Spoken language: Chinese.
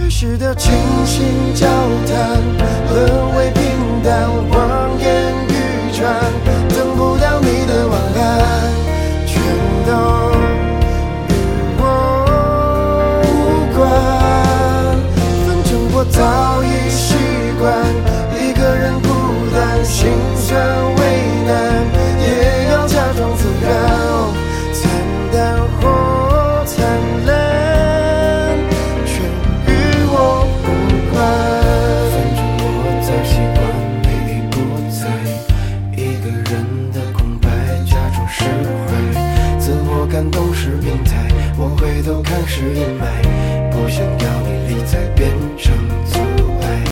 只是的倾心交谈，沦为平淡，谎言语传，等不到你的晚安，全都与我无关。反正我早已习惯一个人孤单，心酸为难，也要假装自然，惨淡或灿烂，全与我无关。反正我早习惯每一不在一个人的空白，假装释怀，自我感动是病态，我回头看是阴霾，不想要你离在变成